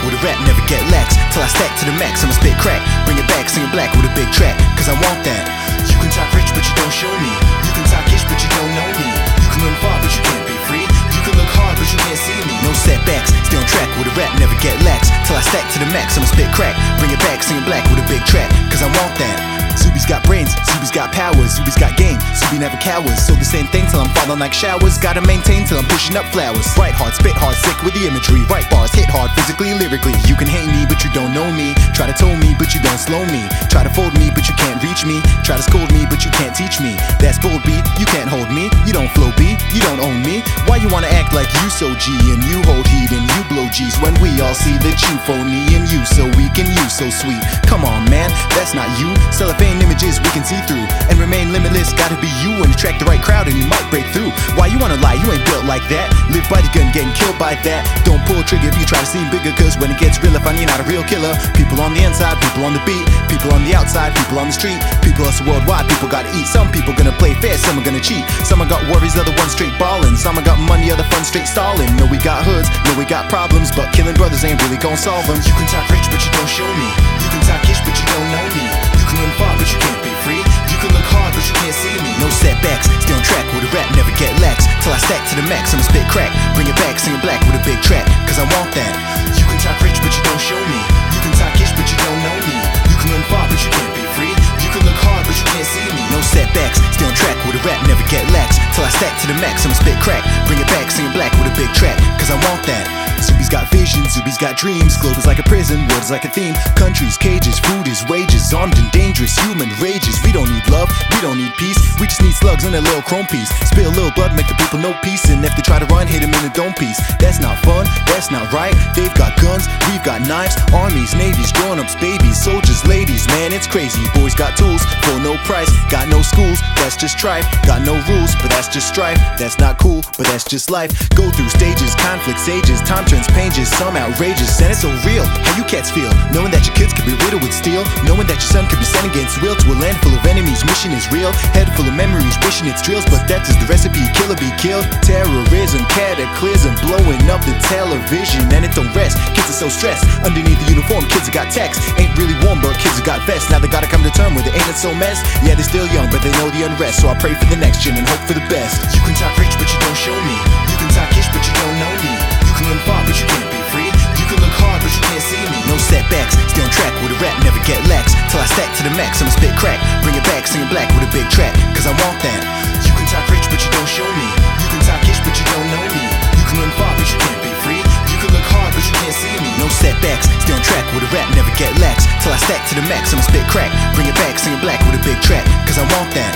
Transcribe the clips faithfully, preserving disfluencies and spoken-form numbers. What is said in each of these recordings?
with a rap, never get lax. Till I stack to the max, I'ma spit crack. Bring it back, sing it black with a big track, cause I want that. You can talk rich but you don't show me. You can talk ish but you don't know me. You can run far but you can't be free. You can look hard but you can't see me. No setbacks, stay on track with a rap, never get lax. Till I stack to the max, I'ma spit crack. Bring it back, sing it black with a big track, cause I want that. Zuby's got brains, Zuby's got powers, Zuby's got game, Zuby never cowers. So the same thing till I'm falling like showers. Gotta maintain till I'm pushing up flowers. Write hard, spit hard, sick with the imagery. Write bars, hit hard, physically, lyrically. You can hate me, but you don't know me. Try to toll me, but you don't slow me. Try to fold me, but you can't reach me. Try to scold me, but you can't teach me. That's bold B, you can't hold me. You don't flow B, you don't own me. Why you wanna act like you so G and you hold heat and you blow G's when we all see that you phony and you so weak and you so sweet? Come on man, that's not you. Cellophane images we can see through and remain limitless. Gotta be you and attract the right crowd and you might break through. Why you wanna lie? You ain't built like that. Live by the gun, getting killed by that. Don't pull a trigger if you try to seem bigger, cause when it gets real, I find you're not a real killer. People on the inside, people on the beat, people on the outside, people on the street, people us worldwide, people gotta eat. Some people gonna play fair, some are gonna cheat. Some are got worries, other ones straight ballin'. Some are got money, other fun straight stallin'. Know we got hoods, know we got problems, but killing brothers ain't really gon' solve them. You can talk rich but you don't show me. You can talk ish but you don't know me. You can run far but you can't be free. You can look hard but you can't see me. No setbacks, stay on track with a rap, never get lax. Till I stack to the max, I'ma spit crack. Bring it back, sing it black with a big track, cause I want that. You can talk rich but you don't show me. You can talk ish but you don't know me. You can run far but you can't be free. You can look hard but you can't see me. No setbacks, stay on track with a rap, never get lax. Till I stack to the max, I'ma spit crack. Bring it back, sing it black with a big track, cause I want that. Zuby's got vision, Zuby's got dreams. Globe is like a prison, world is like a theme. Countries, cages, food is wages. Armed and dangerous, human rages. We don't need love, we don't need peace. We just need slugs and a little chrome piece. Spill a little blood, make the people know peace. And if they try to run, hit them in the dome piece. That's not fun, that's not right. They've got guns, we've got knives. Armies, navies, grown-ups, babies, soldiers, ladies. Man, it's crazy, boys got tools for no price. Got no schools, that's just strife. Got no rules, but that's just strife. That's not cool, but that's just life. Go through stages, conflicts, ages. Time turns pages, some outrageous. And it's so real, how you cats feel knowing that your kids could be riddled with steel. Knowing that your son could be sent against will to a land full of enemies. Mission is real, head full of memories, wishing it's drills. But that is the recipe, kill or be killed. Terrorism, cataclysm, blowing up the television. And it don't rest, kids are so stressed. Underneath the uniform, kids have got text. Ain't really warm, but kids have got vests. Now they gotta come to term with it, ain't it so mess? Yeah, they're still young, but they know the unrest. So I pray for the next gen and hope for the best. You can talk rich, but you don't show me. You can talk ish, but you don't know me. You can run far, but you can't be free. You can look hard, but you can't see me. No setbacks, stay on track with a rap, never get lax. Till I stack to the max, I'ma spit crack. Bring it back, sing it black with a big track, cause I want that. You can talk rich, but you don't show me. You can talk ish, but you don't know me. You can run far, but you can't be free. You can look hard, but you can't see me. No setbacks, stay on track with a rap, never get lax. Till I stack to the max, I'ma spit crack. Bring it back, sing it black with a big track, cause I want that.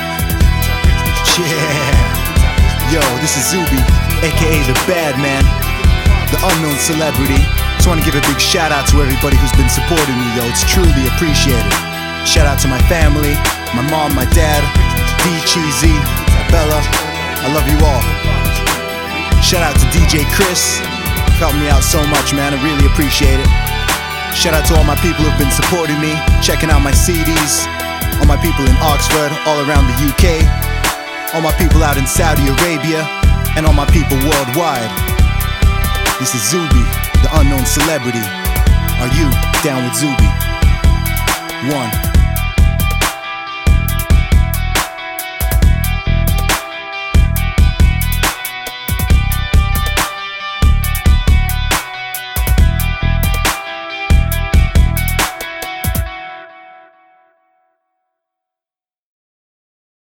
Yeah. Yo, this is Zuby, aka the Bad Man, the unknown celebrity. Just wanna give a big shout out to everybody who's been supporting me, yo. It's truly appreciated. Shout out to my family, my mom, my dad, D Cheesy, Bella. I love you all. Shout out to D J Chris, helped me out so much, man. I really appreciate it. Shout out to all my people who've been supporting me, checking out my C Ds. All my people in Oxford, all around the U K. All my people out in Saudi Arabia, and all my people worldwide. This is Zuby, the unknown celebrity. Are you down with Zuby? One.